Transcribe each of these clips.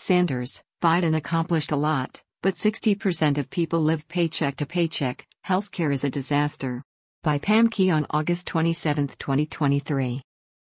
Sanders, Biden accomplished a lot, but 60% of people live paycheck to paycheck. Healthcare is a disaster. By Pam Key on August 27, 2023.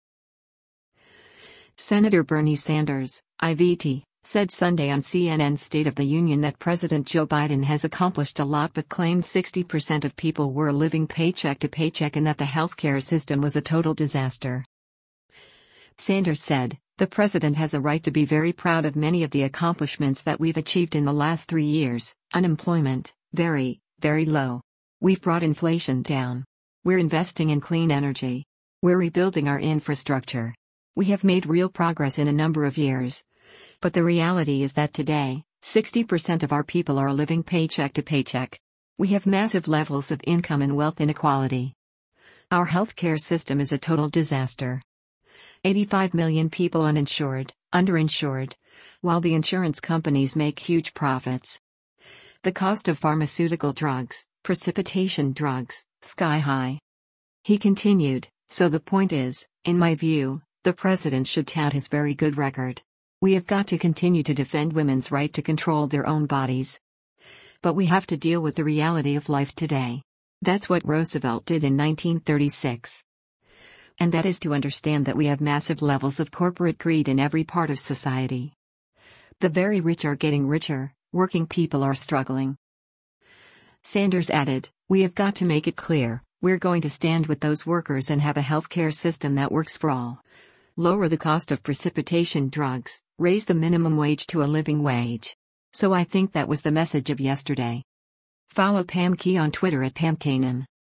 Senator Bernie Sanders, IVT, said Sunday on CNN's State of the Union that President Joe Biden has accomplished a lot but claimed 60% of people were living paycheck to paycheck and that the healthcare system was a total disaster. Sanders said, "The president has a right to be very proud of many of the accomplishments that we've achieved in the last 3 years. Unemployment, very, very low. We've brought inflation down. We're investing in clean energy. We're rebuilding our infrastructure. We have made real progress in a number of years. But the reality is that today, 60% of our people are living paycheck to paycheck. We have massive levels of income and wealth inequality. Our healthcare system is a total disaster. 85 million people uninsured, underinsured, while the insurance companies make huge profits. The cost of pharmaceutical drugs, precipitation drugs, sky high." He continued, "So the point is, in my view, the president should tout his very good record. We have got to continue to defend women's right to control their own bodies. But we have to deal with the reality of life today. That's what Roosevelt did in 1936. And that is to understand that we have massive levels of corporate greed in every part of society. The very rich are getting richer, working people are struggling." Sanders added, "We have got to make it clear, we're going to stand with those workers and have a healthcare system that works for all. Lower the cost of precipitation drugs, raise the minimum wage to a living wage." So I think that was the message of yesterday. Follow Pam Key on Twitter at PamKanan.